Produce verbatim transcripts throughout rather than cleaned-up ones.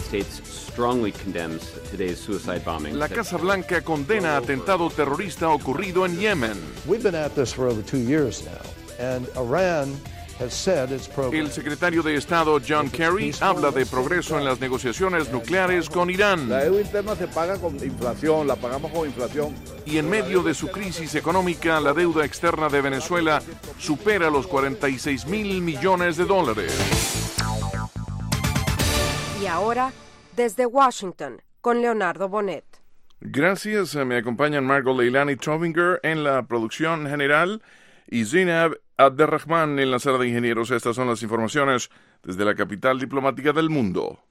La Casa Blanca condena atentado terrorista ocurrido en Yemen. El secretario de Estado John Kerry habla de progreso en las negociaciones nucleares con Irán. La deuda interna se paga con inflación, la pagamos con inflación. Y en medio de su crisis económica, la deuda externa de Venezuela supera los cuarenta y seis mil millones de dólares. Y ahora, desde Washington, con Leonardo Bonet. Gracias, me acompañan Margot Leilani Trovinger en la producción general y Zinab Abderrahman en la sala de ingenieros. Estas son las informaciones desde la capital diplomática del mundo.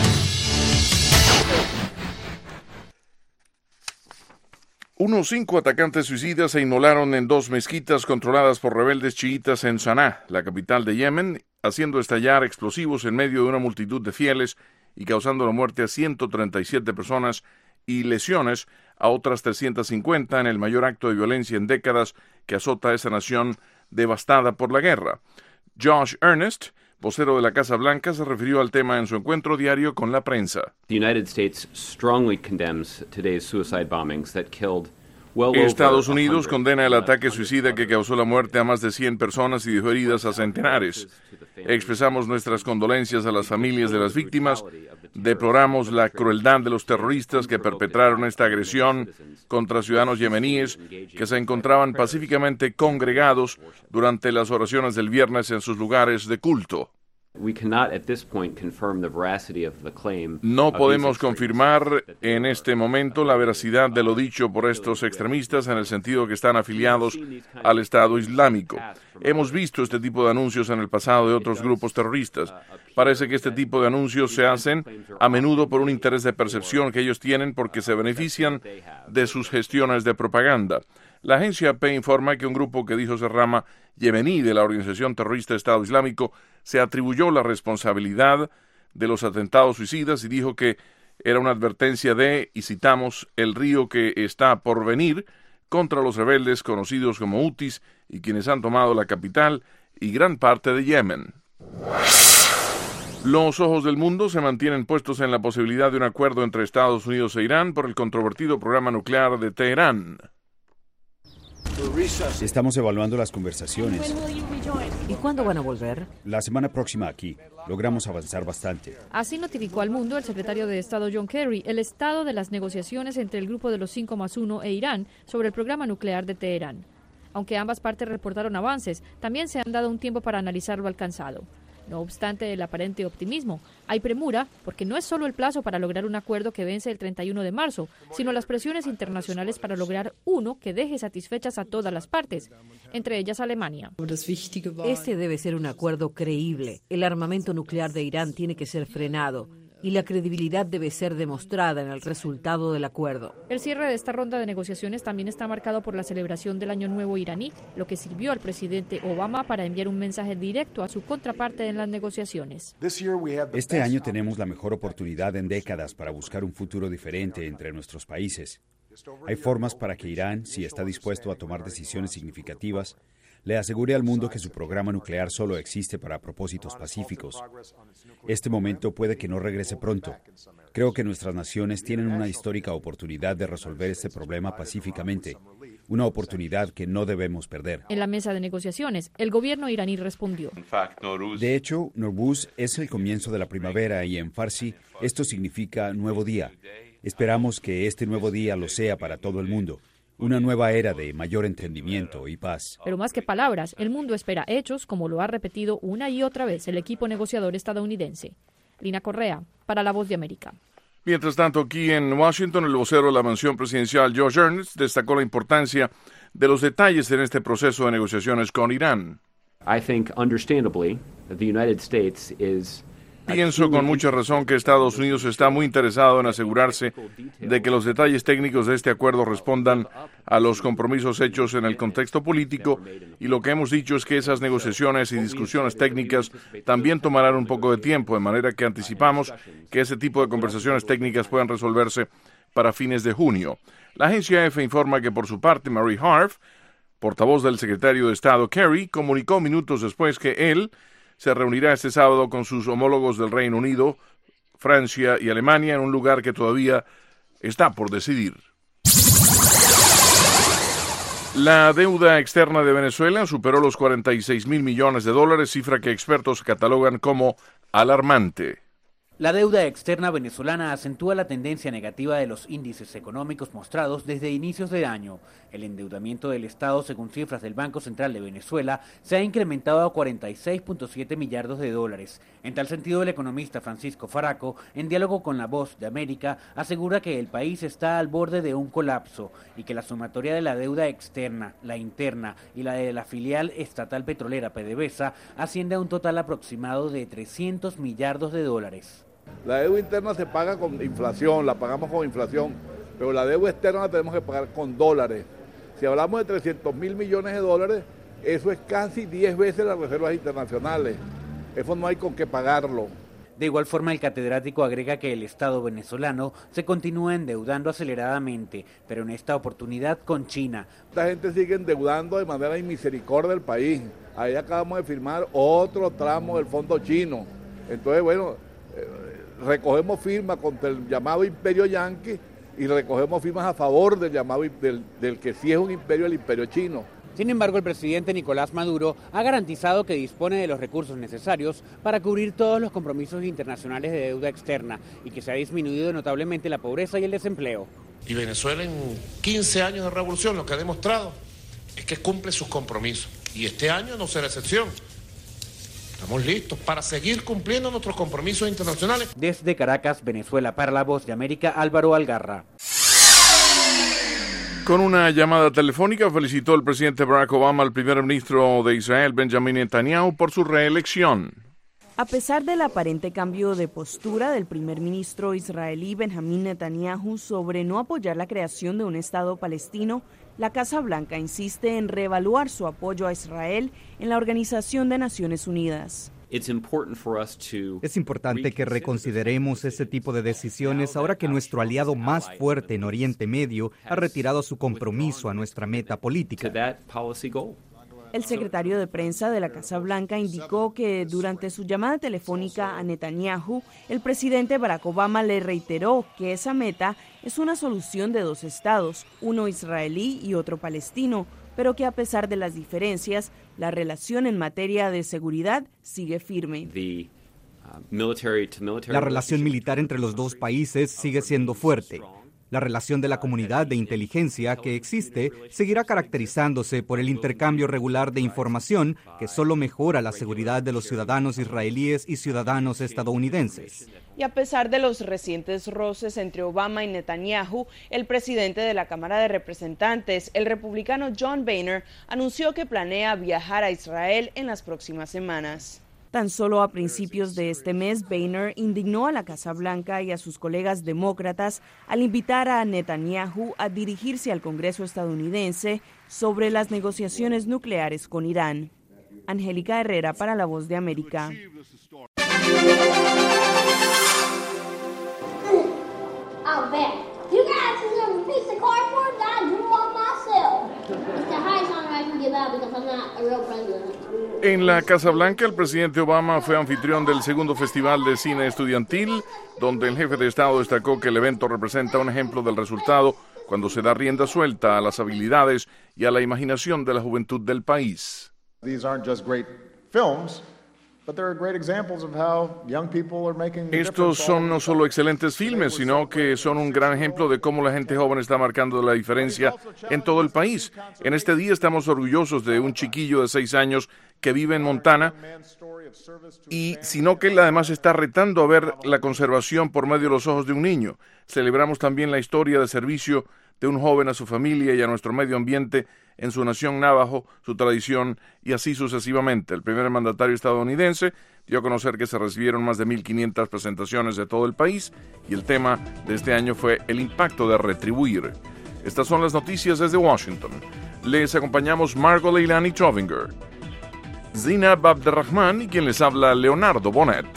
Unos cinco atacantes suicidas se inmolaron en dos mezquitas controladas por rebeldes chiitas en Sanaa, la capital de Yemen, haciendo estallar explosivos en medio de una multitud de fieles y causando la muerte a ciento treinta y siete personas y lesiones a otras trescientas cincuenta en el mayor acto de violencia en décadas que azota a esa nación devastada por la guerra. Josh Earnest, vocero de la Casa Blanca, se refirió al tema en su encuentro diario con la prensa. The United States strongly condemns today's suicide bombings that killed Estados Unidos condena el ataque suicida que causó la muerte a más de cien personas y dejó heridas a centenares. Expresamos nuestras condolencias a las familias de las víctimas. Deploramos la crueldad de los terroristas que perpetraron esta agresión contra ciudadanos yemeníes que se encontraban pacíficamente congregados durante las oraciones del viernes en sus lugares de culto. No podemos confirmar en este momento la veracidad de lo dicho por estos extremistas en el sentido que están afiliados al Estado Islámico. Hemos visto este tipo de anuncios en el pasado de otros grupos terroristas. Parece que este tipo de anuncios se hacen a menudo por un interés de percepción que ellos tienen porque se benefician de sus gestiones de propaganda. La agencia A P informa que un grupo que dijo ser rama yemení de la organización terrorista Estado Islámico se atribuyó la responsabilidad de los atentados suicidas y dijo que era una advertencia de, y citamos, el río que está por venir contra los rebeldes conocidos como hutis y quienes han tomado la capital y gran parte de Yemen. Los ojos del mundo se mantienen puestos en la posibilidad de un acuerdo entre Estados Unidos e Irán por el controvertido programa nuclear de Teherán. Estamos evaluando las conversaciones. ¿Y cuándo van a volver? La semana próxima aquí. Logramos avanzar bastante. Así notificó al mundo el secretario de Estado John Kerry el estado de las negociaciones entre el grupo de los cinco más uno e Irán sobre el programa nuclear de Teherán. Aunque ambas partes reportaron avances, también se han dado un tiempo para analizar lo alcanzado. No obstante el aparente optimismo, hay premura porque no es solo el plazo para lograr un acuerdo que vence el treinta y uno de marzo, sino las presiones internacionales para lograr uno que deje satisfechas a todas las partes, entre ellas Alemania. Este debe ser un acuerdo creíble. El armamento nuclear de Irán tiene que ser frenado y la credibilidad debe ser demostrada en el resultado del acuerdo. El cierre de esta ronda de negociaciones también está marcado por la celebración del Año Nuevo iraní, lo que sirvió al presidente Obama para enviar un mensaje directo a su contraparte en las negociaciones. Este año tenemos la mejor oportunidad en décadas para buscar un futuro diferente entre nuestros países. Hay formas para que Irán, si está dispuesto a tomar decisiones significativas, le asegure al mundo que su programa nuclear solo existe para propósitos pacíficos. Este momento puede que no regrese pronto. Creo que nuestras naciones tienen una histórica oportunidad de resolver este problema pacíficamente, una oportunidad que no debemos perder. En la mesa de negociaciones, el gobierno iraní respondió. De hecho, Nowruz es el comienzo de la primavera y en Farsi esto significa nuevo día. Esperamos que este nuevo día lo sea para todo el mundo. Una nueva era de mayor entendimiento y paz. Pero más que palabras, el mundo espera hechos, como lo ha repetido una y otra vez el equipo negociador estadounidense. Lina Correa, para La Voz de América. Mientras tanto, aquí en Washington, el vocero de la mansión presidencial, Josh Earnest, destacó la importancia de los detalles en este proceso de negociaciones con Irán. I think, understandably, that the United States is Pienso con mucha razón que Estados Unidos está muy interesado en asegurarse de que los detalles técnicos de este acuerdo respondan a los compromisos hechos en el contexto político, y lo que hemos dicho es que esas negociaciones y discusiones técnicas también tomarán un poco de tiempo, de manera que anticipamos que ese tipo de conversaciones técnicas puedan resolverse para fines de junio. La agencia A F informa que por su parte Mary Harf, portavoz del secretario de Estado Kerry, comunicó minutos después que él se reunirá este sábado con sus homólogos del Reino Unido Francia y Alemania en un lugar que todavía está por decidir. La deuda externa de Venezuela superó los cuarenta y seis mil millones de dólares, cifra que expertos catalogan como alarmante. La deuda externa venezolana acentúa la tendencia negativa de los índices económicos mostrados desde inicios de año. El endeudamiento del Estado, según cifras del Banco Central de Venezuela, se ha incrementado a cuarenta y seis punto siete millardos de dólares. En tal sentido, el economista Francisco Faraco, en diálogo con La Voz de América, asegura que el país está al borde de un colapso y que la sumatoria de la deuda externa, la interna y la de la filial estatal petrolera PDVSA asciende a un total aproximado de trescientos millardos de dólares. La deuda interna se paga con inflación, la pagamos con inflación, pero la deuda externa la tenemos que pagar con dólares. Si hablamos de trescientos mil millones de dólares, eso es casi diez veces las reservas internacionales. Eso no hay con qué pagarlo. De igual forma, el catedrático agrega que el Estado venezolano se continúa endeudando aceleradamente, pero en esta oportunidad con China. Esta gente sigue endeudando de manera inmisericordia del país. Ahí acabamos de firmar otro tramo del fondo chino. Entonces, bueno, eh, recogemos firmas contra el llamado imperio yanqui y recogemos firmas a favor del llamado del, del que sí es un imperio, el imperio chino. Sin embargo, el presidente Nicolás Maduro ha garantizado que dispone de los recursos necesarios para cubrir todos los compromisos internacionales de deuda externa y que se ha disminuido notablemente la pobreza y el desempleo. Y Venezuela en quince años de revolución lo que ha demostrado es que cumple sus compromisos y este año no será excepción. Estamos listos para seguir cumpliendo nuestros compromisos internacionales. Desde Caracas, Venezuela, para La Voz de América, Álvaro Algarra. Con una llamada telefónica felicitó el presidente Barack Obama al primer ministro de Israel, Benjamin Netanyahu, por su reelección. A pesar del aparente cambio de postura del primer ministro israelí Benjamin Netanyahu sobre no apoyar la creación de un Estado palestino, la Casa Blanca insiste en reevaluar su apoyo a Israel en la Organización de Naciones Unidas. Es importante que reconsideremos ese tipo de decisiones ahora que nuestro aliado más fuerte en Oriente Medio ha retirado su compromiso a nuestra meta política. El secretario de prensa de la Casa Blanca indicó que durante su llamada telefónica a Netanyahu, el presidente Barack Obama le reiteró que esa meta es una solución de dos estados, uno israelí y otro palestino, pero que a pesar de las diferencias, la relación en materia de seguridad sigue firme. La relación militar entre los dos países sigue siendo fuerte. La relación de la comunidad de inteligencia que existe seguirá caracterizándose por el intercambio regular de información que solo mejora la seguridad de los ciudadanos israelíes y ciudadanos estadounidenses. Y a pesar de los recientes roces entre Obama y Netanyahu, el presidente de la Cámara de Representantes, el republicano John Boehner, anunció que planea viajar a Israel en las próximas semanas. Tan solo a principios de este mes, Boehner indignó a la Casa Blanca y a sus colegas demócratas al invitar a Netanyahu a dirigirse al Congreso estadounidense sobre las negociaciones nucleares con Irán. Angélica Herrera para La Voz de América. En la Casa Blanca, el presidente Obama fue anfitrión del segundo Festival de Cine Estudiantil, donde el jefe de Estado destacó que el evento representa un ejemplo del resultado cuando se da rienda suelta a las habilidades y a la imaginación de la juventud del país. Estos son no solo excelentes filmes, sino que son un gran ejemplo de cómo la gente joven está marcando la diferencia en todo el país. En este día estamos orgullosos de un chiquillo de seis años que vive en Montana, y sino que él además está retando a ver la conservación por medio de los ojos de un niño. Celebramos también la historia de servicio de un joven a su familia y a nuestro medio ambiente en su nación Navajo, su tradición y así sucesivamente. El primer mandatario estadounidense dio a conocer que se recibieron más de mil quinientas presentaciones de todo el país y el tema de este año fue el impacto de retribuir. Estas son las noticias desde Washington. Les acompañamos Margot Leilani Trovinger, Zinab Abderrahman y quien les habla Leonardo Bonet.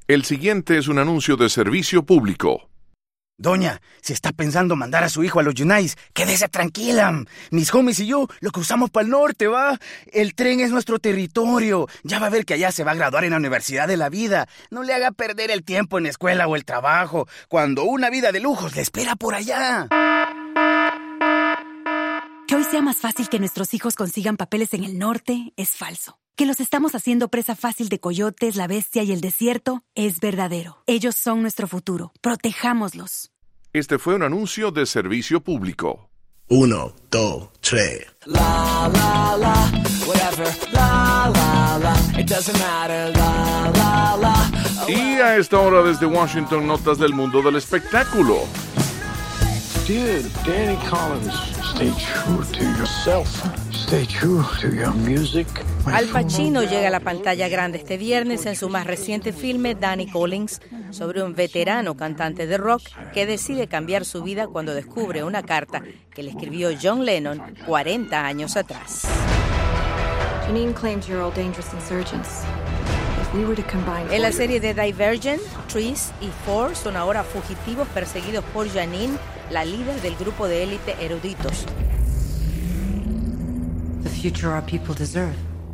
El siguiente es un anuncio de servicio público. Doña, si está pensando mandar a su hijo a los Yunais, quédese tranquila. Mis homies y yo lo cruzamos para el norte, ¿va? El tren es nuestro territorio. Ya va a ver que allá se va a graduar en la Universidad de la Vida. No le haga perder el tiempo en la escuela o el trabajo, cuando una vida de lujos le espera por allá. Que hoy sea más fácil que nuestros hijos consigan papeles en el norte es falso. Que los estamos haciendo presa fácil de coyotes, la bestia y el desierto es verdadero. Ellos son nuestro futuro. Protejámoslos. Este fue un anuncio de servicio público. Uno, dos, tres. La, la, la, whatever. La, la, la, it doesn't matter. La, la, la. Oh, y a esta hora desde Washington, notas del mundo del espectáculo. Dear Danny Collins, stay true to yourself. Stay true to your music. Al Pacino llega a la pantalla grande este viernes en su más reciente filme Danny Collins, sobre un veterano cantante de rock que decide cambiar su vida cuando descubre una carta que le escribió John Lennon cuarenta años atrás. Janine claims you're all dangerous insurgents. If we were to combine... En la serie de Divergent, Tris y Four son ahora fugitivos perseguidos por Janine, la líder del grupo de élite eruditos. The future our people deserve.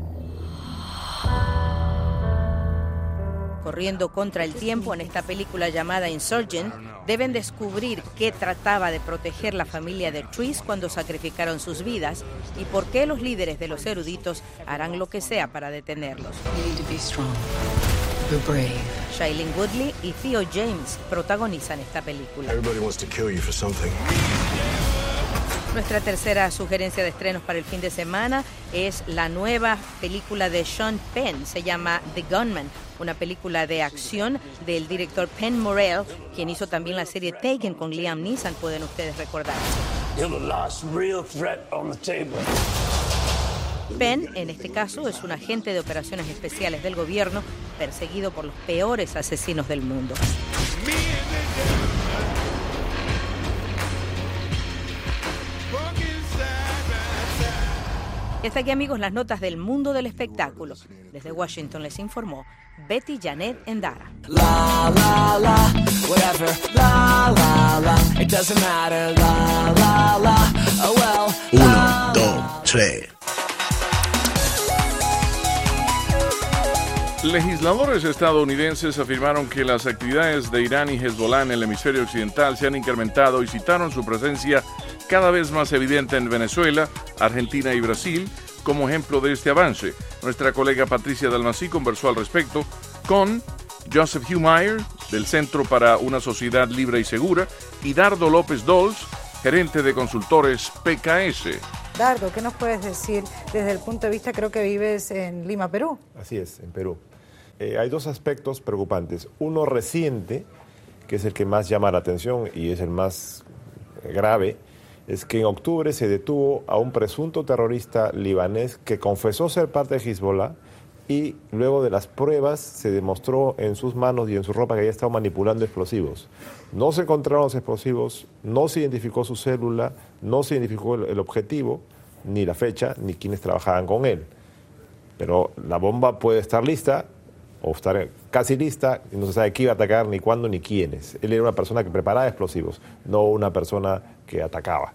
Corriendo contra el tiempo en esta película llamada Insurgent, deben descubrir qué trataba de proteger la familia de Tris cuando sacrificaron sus vidas y por qué los líderes de los eruditos harán lo que sea para detenerlos. Shailene Woodley y Theo James protagonizan esta película. Nuestra tercera sugerencia de estrenos para el fin de semana es la nueva película de Sean Penn, se llama The Gunman, una película de acción del director Penn Morrell, quien hizo también la serie Taken con Liam Neeson, pueden ustedes recordar. Penn, en este caso, es un agente de operaciones especiales del gobierno perseguido por los peores asesinos del mundo. Y hasta aquí, amigos, las notas del mundo del espectáculo. Desde Washington les informó Betty Janet Endara. La, la, la, whatever. La, la, la, it doesn't matter. La, la, la, oh well. Uno, dos, tres. Legisladores estadounidenses afirmaron que las actividades de Irán y Hezbollah en el hemisferio occidental se han incrementado y citaron su presencia cada vez más evidente en Venezuela, Argentina y Brasil como ejemplo de este avance. Nuestra colega Patricia Dalmací conversó al respecto con Joseph Humeyer, del Centro para una Sociedad Libre y Segura, y Dardo López Dols, gerente de consultores P K S. Dardo, ¿qué nos puedes decir desde el punto de vista, creo que vives en Lima, Perú? Así es, en Perú. Eh, hay dos aspectos preocupantes. Uno reciente, que es el que más llama la atención y es el más grave, es que en octubre se detuvo a un presunto terrorista libanés que confesó ser parte de Hezbollah y luego de las pruebas se demostró en sus manos y en su ropa que había estado manipulando explosivos. No se encontraron los explosivos, no se identificó su célula, no se identificó el, el objetivo, ni la fecha, ni quienes trabajaban con él. Pero la bomba puede estar lista o estar casi lista y no se sabe qué iba a atacar, ni cuándo, ni quiénes. Él era una persona que preparaba explosivos, no una persona que atacaba.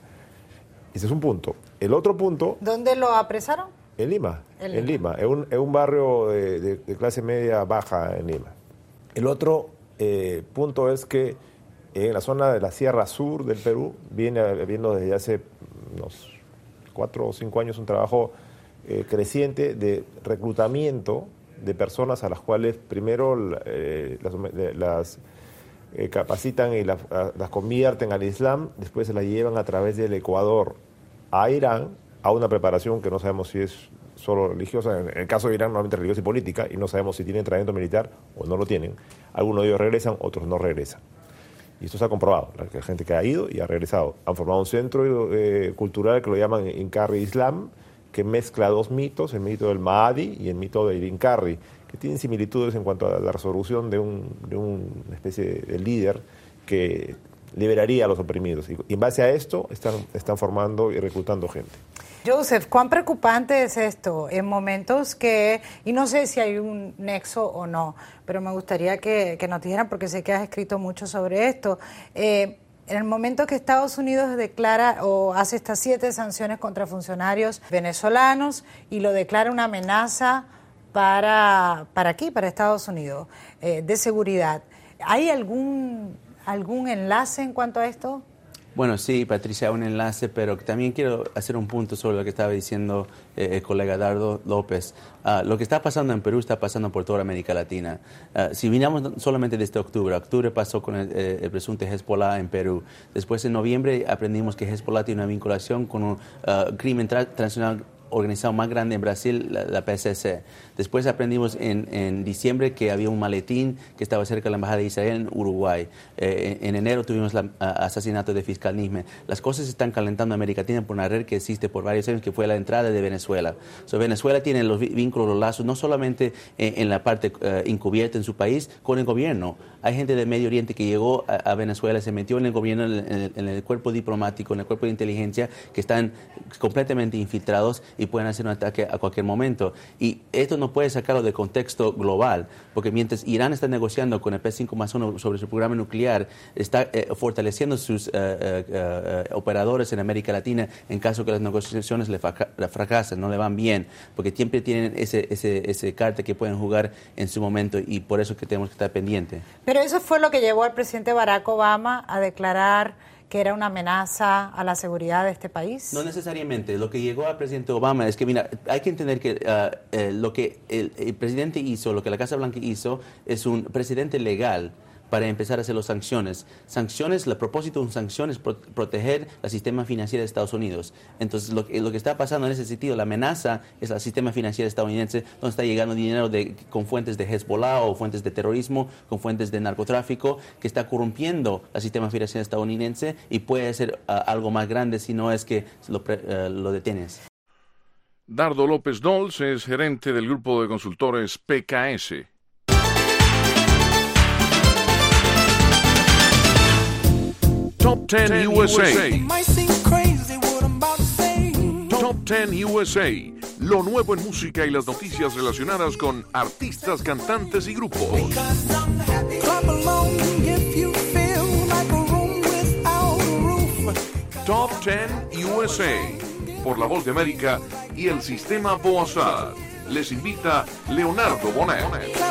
Ese es un punto. El otro punto... ¿Dónde lo apresaron? En Lima, en, en Lima, en un, en un barrio de, de, de clase media baja en Lima. El otro eh, punto es que en la zona de la Sierra Sur del Perú viene habiendo desde hace unos cuatro o cinco años un trabajo eh, creciente de reclutamiento de personas a las cuales primero eh, las, las eh, capacitan y las, las convierten al Islam, después se las llevan a través del Ecuador a Irán, a una preparación que no sabemos si es solo religiosa, en el caso de Irán normalmente religiosa y política, y no sabemos si tienen entrenamiento militar o no lo tienen. Algunos de ellos regresan, otros no regresan. Y esto se ha comprobado, la gente que ha ido y ha regresado. Han formado un centro eh, cultural que lo llaman Incarri Islam, que mezcla dos mitos, el mito del Mahdi y el mito del Incarri, que tienen similitudes en cuanto a la resolución de, un, de una especie de líder que liberaría a los oprimidos. Y, y en base a esto están, están formando y reclutando gente. Joseph, ¿cuán preocupante es esto en momentos que, y no sé si hay un nexo o no, pero me gustaría que, que nos dijeran, porque sé que has escrito mucho sobre esto, eh, en el momento que Estados Unidos declara o hace estas siete sanciones contra funcionarios venezolanos y lo declara una amenaza para, para aquí, para Estados Unidos, eh, de seguridad, ¿hay algún, algún enlace en cuanto a esto? Bueno, sí, Patricia, un enlace, pero también quiero hacer un punto sobre lo que estaba diciendo eh, el colega Dardo López. Uh, lo que está pasando en Perú está pasando por toda América Latina. Uh, si miramos solamente desde octubre, octubre pasó con el, eh, el presunto Hezbollah en Perú. Después, en noviembre, aprendimos que Hezbollah tiene una vinculación con un uh, crimen tra- transnacional organizado más grande en Brasil, la, la P C C. Después aprendimos en, en diciembre que había un maletín que estaba cerca de la Embajada de Israel en Uruguay. Eh, en, en enero tuvimos el asesinato de fiscal Nisme. Las cosas se están calentando en América Latina por una red que existe por varios años, que fue la entrada de Venezuela. So, Venezuela tiene los vínculos, los lazos, no solamente en, en la parte uh, encubierta en su país, con el gobierno. Hay gente del Medio Oriente que llegó a, a Venezuela, se metió en el gobierno, en el, en el cuerpo diplomático, en el cuerpo de inteligencia, que están completamente infiltrados y pueden hacer un ataque a cualquier momento. Y esto no puede sacarlo de contexto global, porque mientras Irán está negociando con el P cinco más uno sobre su programa nuclear, está eh, fortaleciendo sus uh, uh, uh, operadores en América Latina en caso que las negociaciones le, le fracasen, no le van bien, porque siempre tienen ese, ese, ese carta que pueden jugar en su momento, y por eso que tenemos que estar pendientes. Pero eso fue lo que llevó al presidente Barack Obama a declarar que era una amenaza a la seguridad de este país. No necesariamente. Lo que llegó al presidente Obama es que, mira, hay que entender que uh, eh, lo que el, el presidente hizo, lo que la Casa Blanca hizo, es un precedente legal para empezar a hacer las sanciones. Sanciones, el propósito de una sanción es pro proteger el sistema financiero de Estados Unidos. Entonces, lo, lo que está pasando en ese sentido, la amenaza es el sistema financiero estadounidense, donde está llegando dinero de, con fuentes de Hezbollah o fuentes de terrorismo, con fuentes de narcotráfico, que está corrompiendo el sistema financiero estadounidense, y puede ser uh, algo más grande si no es que lo, uh, lo detienes. Dardo López Dols es gerente del grupo de consultores P K S. Top ten U S A. Top ten U S A. Lo nuevo en música y las noticias relacionadas con artistas, cantantes y grupos. Top ten U S A. Por La Voz de América y el Sistema Boazar. Les invita Leonardo Bonet.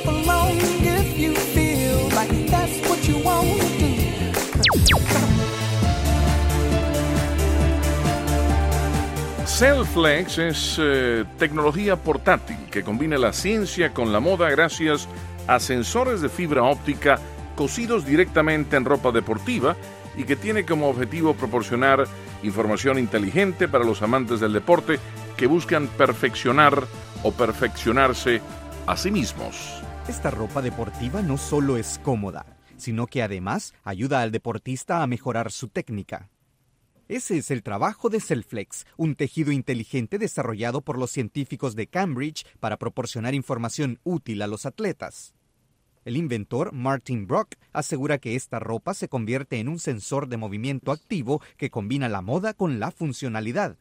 Cellflex es eh, tecnología portátil que combina la ciencia con la moda gracias a sensores de fibra óptica cosidos directamente en ropa deportiva y que tiene como objetivo proporcionar información inteligente para los amantes del deporte que buscan perfeccionar o perfeccionarse a sí mismos. Esta ropa deportiva no solo es cómoda, sino que además ayuda al deportista a mejorar su técnica. Ese es el trabajo de Cellflex, un tejido inteligente desarrollado por los científicos de Cambridge para proporcionar información útil a los atletas. El inventor, Martin Brock, asegura que esta ropa se convierte en un sensor de movimiento activo que combina la moda con la funcionalidad.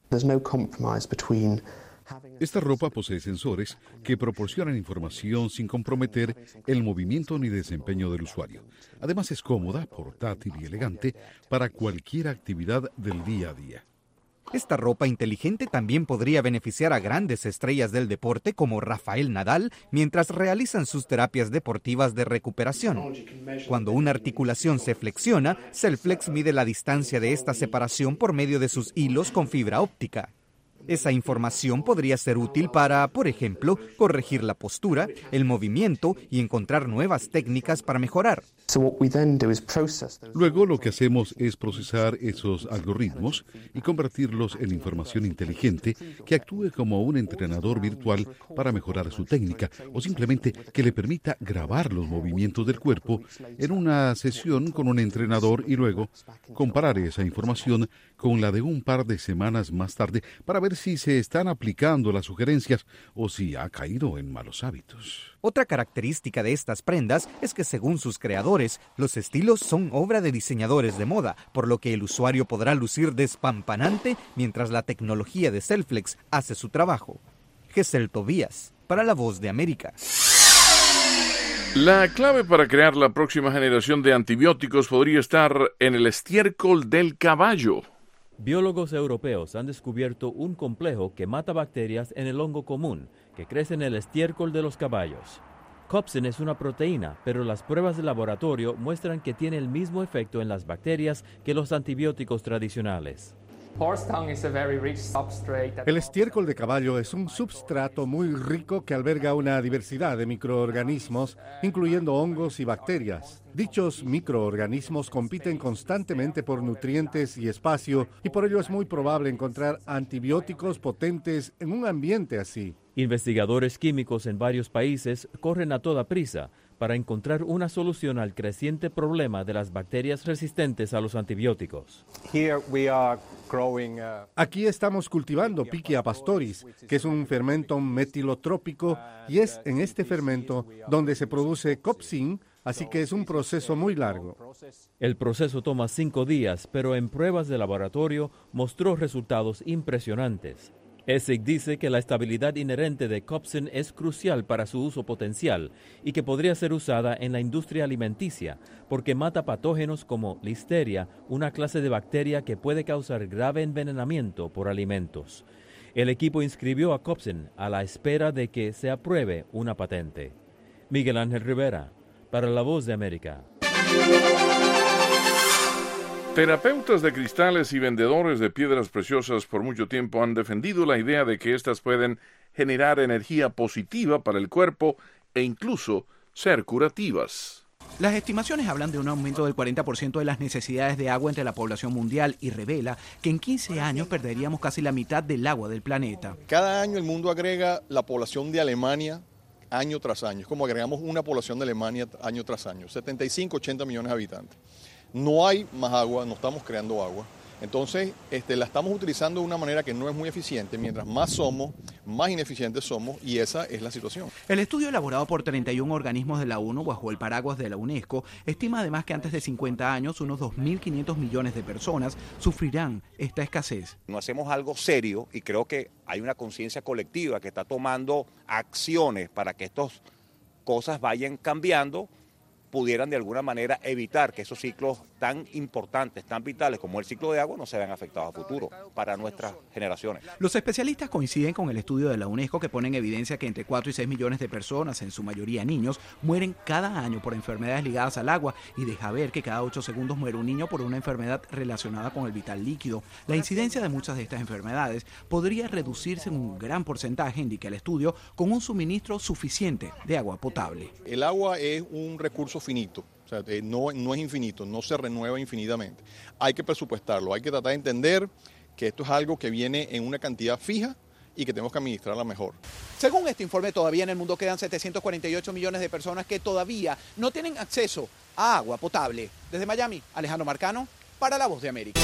Esta ropa posee sensores que proporcionan información sin comprometer el movimiento ni desempeño del usuario. Además es cómoda, portátil y elegante para cualquier actividad del día a día. Esta ropa inteligente también podría beneficiar a grandes estrellas del deporte como Rafael Nadal mientras realizan sus terapias deportivas de recuperación. Cuando una articulación se flexiona, Cellflex mide la distancia de esta separación por medio de sus hilos con fibra óptica. Esa información podría ser útil para, por ejemplo, corregir la postura, el movimiento y encontrar nuevas técnicas para mejorar. Luego lo que hacemos es procesar esos algoritmos y convertirlos en información inteligente que actúe como un entrenador virtual para mejorar su técnica o simplemente que le permita grabar los movimientos del cuerpo en una sesión con un entrenador y luego comparar esa información con la de un par de semanas más tarde para ver si se están aplicando las sugerencias o si ha caído en malos hábitos. Otra característica de estas prendas es que, según sus creadores, los estilos son obra de diseñadores de moda, por lo que el usuario podrá lucir despampanante mientras la tecnología de Selflex hace su trabajo. Gesell Tobías, para La Voz de América. La clave para crear la próxima generación de antibióticos podría estar en el estiércol del caballo. Biólogos europeos han descubierto un complejo que mata bacterias en el hongo común, que crece en el estiércol de los caballos. Copsin es una proteína, pero las pruebas de laboratorio muestran que tiene el mismo efecto en las bacterias que los antibióticos tradicionales. El estiércol de caballo es un substrato muy rico que alberga una diversidad de microorganismos, incluyendo hongos y bacterias. Dichos microorganismos compiten constantemente por nutrientes y espacio, y por ello es muy probable encontrar antibióticos potentes en un ambiente así. Investigadores químicos en varios países corren a toda prisa para encontrar una solución al creciente problema de las bacterias resistentes a los antibióticos. Aquí estamos cultivando Pichia pastoris, que es un fermento metilotrópico, y es en este fermento donde se produce Copsin, así que es un proceso muy largo. El proceso toma cinco días, pero en pruebas de laboratorio mostró resultados impresionantes. ESIC dice que la estabilidad inherente de Copsin es crucial para su uso potencial y que podría ser usada en la industria alimenticia porque mata patógenos como Listeria, una clase de bacteria que puede causar grave envenenamiento por alimentos. El equipo inscribió a Copsin a la espera de que se apruebe una patente. Miguel Ángel Rivera, para La Voz de América. Terapeutas de cristales y vendedores de piedras preciosas por mucho tiempo han defendido la idea de que éstas pueden generar energía positiva para el cuerpo e incluso ser curativas. Las estimaciones hablan de un aumento del cuarenta por ciento de las necesidades de agua entre la población mundial y revela que en quince años perderíamos casi la mitad del agua del planeta. Cada año el mundo agrega la población de Alemania año tras año. Es como agregamos una población de Alemania año tras año, setenta y cinco, ochenta millones de habitantes. No hay más agua, no estamos creando agua. Entonces, este, la estamos utilizando de una manera que no es muy eficiente. Mientras más somos, más ineficientes somos, y esa es la situación. El estudio elaborado por treinta y un organismos de la ONU bajo el paraguas de la UNESCO estima además que antes de cincuenta años unos dos mil quinientos millones de personas sufrirán esta escasez. No hacemos algo serio y creo que hay una conciencia colectiva que está tomando acciones para que estas cosas vayan cambiando, pudieran de alguna manera evitar que esos ciclos tan importantes, tan vitales como el ciclo de agua no se vean afectados a futuro para nuestras generaciones. Los especialistas coinciden con el estudio de la UNESCO que pone en evidencia que entre cuatro y seis millones de personas, en su mayoría niños, mueren cada año por enfermedades ligadas al agua y deja ver que cada ocho segundos muere un niño por una enfermedad relacionada con el vital líquido. La incidencia de muchas de estas enfermedades podría reducirse en un gran porcentaje, indica el estudio, con un suministro suficiente de agua potable. El agua es un recurso finito, o sea, no, no es infinito, no se renueva infinitamente. Hay que presupuestarlo, hay que tratar de entender que esto es algo que viene en una cantidad fija y que tenemos que administrarla mejor. Según este informe, todavía en el mundo quedan setecientos cuarenta y ocho millones de personas que todavía no tienen acceso a agua potable. Desde Miami, Alejandro Marcano, para La Voz de América.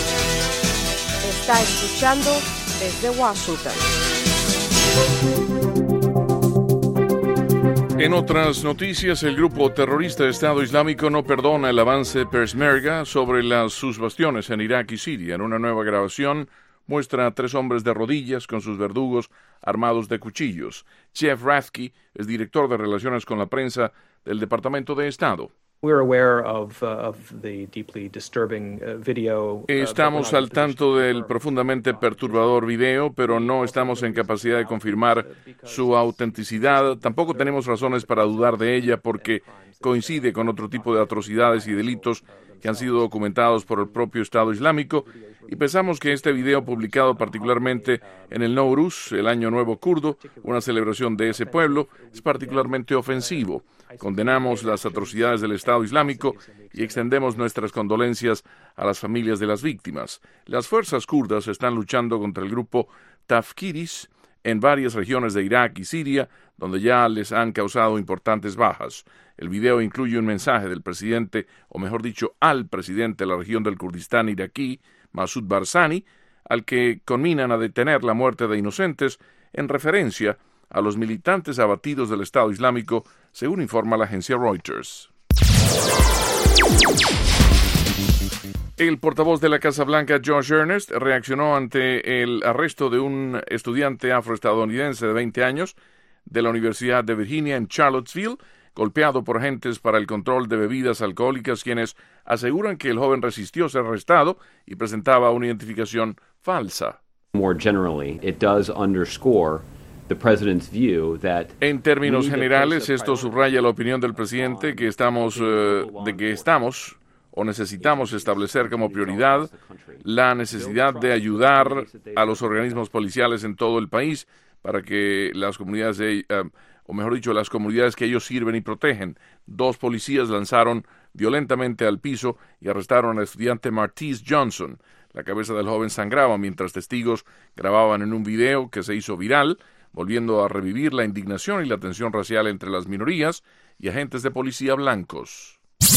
Está escuchando desde Washington. En otras noticias, el grupo terrorista Estado Islámico no perdona el avance Peshmerga sobre las, sus bastiones en Irak y Siria. En una nueva grabación muestra a tres hombres de rodillas con sus verdugos armados de cuchillos. Jeff Rathke es director de Relaciones con la Prensa del Departamento de Estado. Estamos al tanto del profundamente perturbador video, pero no estamos en capacidad de confirmar su autenticidad. Tampoco tenemos razones para dudar de ella porque coincide con otro tipo de atrocidades y delitos que han sido documentados por el propio Estado Islámico, y pensamos que este video, publicado particularmente en el Nowruz, el Año Nuevo Kurdo, una celebración de ese pueblo, es particularmente ofensivo. Condenamos las atrocidades del Estado Islámico y extendemos nuestras condolencias a las familias de las víctimas. Las fuerzas kurdas están luchando contra el grupo Tafkiris en varias regiones de Irak y Siria, donde ya les han causado importantes bajas. El video incluye un mensaje del presidente, o mejor dicho, al presidente de la región del Kurdistán iraquí, Masoud Barzani, al que conminan a detener la muerte de inocentes en referencia a los militantes abatidos del Estado Islámico, según informa la agencia Reuters. El portavoz de la Casa Blanca, Josh Earnest, reaccionó ante el arresto de un estudiante afroestadounidense de veinte años de la Universidad de Virginia en Charlottesville, golpeado por agentes para el control de bebidas alcohólicas, quienes aseguran que el joven resistió ser arrestado y presentaba una identificación falsa. More generally, it does underscore the president's view that en términos generales, esto subraya la opinión del presidente que estamos, eh, de que estamos o necesitamos establecer como prioridad la necesidad de ayudar a los organismos policiales en todo el país para que las comunidades, de, uh, o mejor dicho, las comunidades que ellos sirven y protegen. Dos policías lanzaron violentamente al piso y arrestaron al estudiante Martise Johnson. La cabeza del joven sangraba mientras testigos grababan en un video que se hizo viral, volviendo a revivir la indignación y la tensión racial entre las minorías y agentes de policía blancos.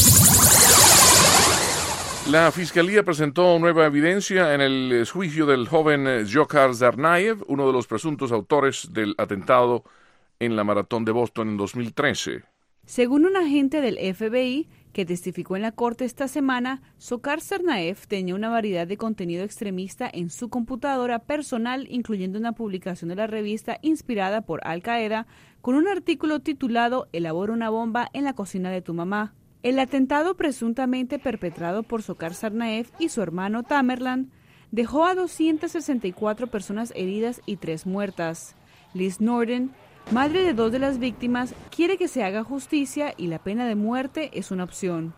La Fiscalía presentó nueva evidencia en el juicio del joven Dzhokhar Tsarnaev, uno de los presuntos autores del atentado en la maratón de Boston en dos mil trece. Según un agente del F B I que testificó en la corte esta semana, Dzhokhar Tsarnaev tenía una variedad de contenido extremista en su computadora personal, incluyendo una publicación de la revista inspirada por Al Qaeda, con un artículo titulado «Elabora una bomba en la cocina de tu mamá». El atentado presuntamente perpetrado por Dzhokhar Tsarnaev y su hermano Tamerlan dejó a doscientas sesenta y cuatro personas heridas y tres muertas. Liz Norden, madre de dos de las víctimas, quiere que se haga justicia y la pena de muerte es una opción.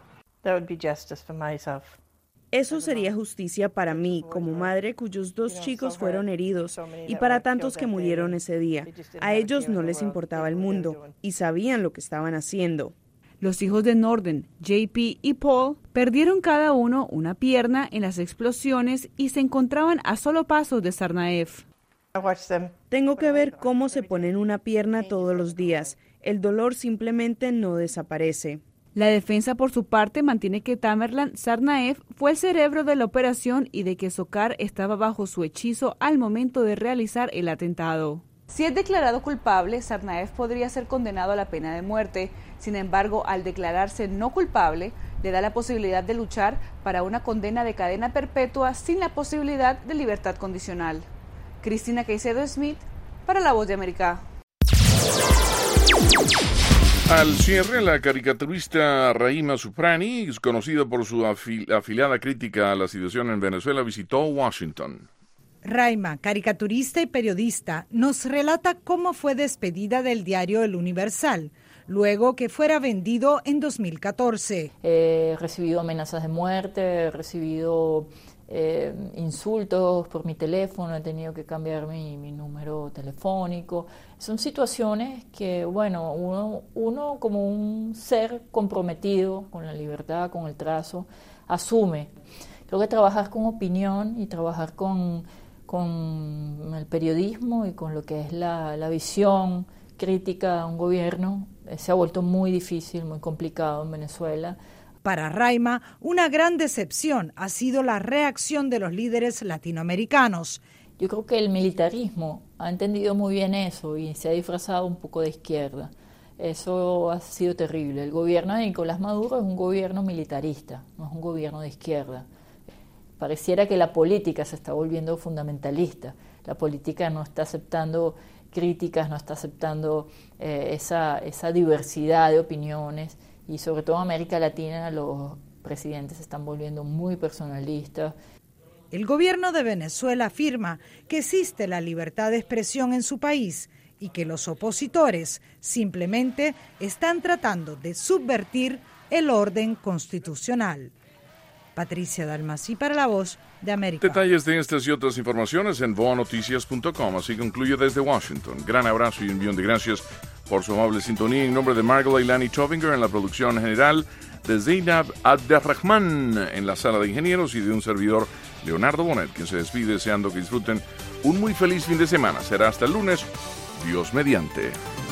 Eso sería justicia para mí, como madre cuyos dos chicos fueron heridos, y para tantos que murieron ese día. A ellos no les importaba el mundo y sabían lo que estaban haciendo. Los hijos de Norden, J P y Paul, perdieron cada uno una pierna en las explosiones y se encontraban a solo pasos de Tsarnaev. Tengo que ver cómo se ponen una pierna todos los días. El dolor simplemente no desaparece. La defensa, por su parte, mantiene que Tamerlan Tsarnaev fue el cerebro de la operación y de que Dzhokhar estaba bajo su hechizo al momento de realizar el atentado. Si es declarado culpable, Tsarnaev podría ser condenado a la pena de muerte. Sin embargo, al declararse no culpable, le da la posibilidad de luchar para una condena de cadena perpetua sin la posibilidad de libertad condicional. Cristina Caicedo Smith, para La Voz de América. Al cierre, la caricaturista Raima Suprani, conocida por su afil- afiliada crítica a la situación en Venezuela, visitó Washington. Raima, caricaturista y periodista, nos relata cómo fue despedida del diario El Universal, luego que fuera vendido en dos mil catorce. He recibido amenazas de muerte, he recibido eh, insultos por mi teléfono, he tenido que cambiar mi, mi número telefónico. Son situaciones que, bueno, uno, uno como un ser comprometido con la libertad, con el trazo, asume. Creo que trabajar con opinión y trabajar con... con el periodismo y con lo que es la, la visión crítica a un gobierno, eh, se ha vuelto muy difícil, muy complicado en Venezuela. Para Raima, una gran decepción ha sido la reacción de los líderes latinoamericanos. Yo creo que el militarismo ha entendido muy bien eso y se ha disfrazado un poco de izquierda. Eso ha sido terrible. El gobierno de Nicolás Maduro es un gobierno militarista, no es un gobierno de izquierda. Pareciera que la política se está volviendo fundamentalista. La política no está aceptando críticas, no está aceptando eh, esa, esa diversidad de opiniones y sobre todo en América Latina los presidentes se están volviendo muy personalistas. El gobierno de Venezuela afirma que existe la libertad de expresión en su país y que los opositores simplemente están tratando de subvertir el orden constitucional. Patricia Dalmasí para La Voz de América. Detalles de estas y otras informaciones en voa noticias punto com. Así concluye desde Washington. Gran abrazo y un millón de gracias por su amable sintonía. En nombre de Margot Leilani Tovinger en la producción general, de Zainab Abderrahman en la sala de ingenieros y de un servidor, Leonardo Bonet, quien se despide deseando que disfruten un muy feliz fin de semana. Será hasta el lunes, Dios mediante.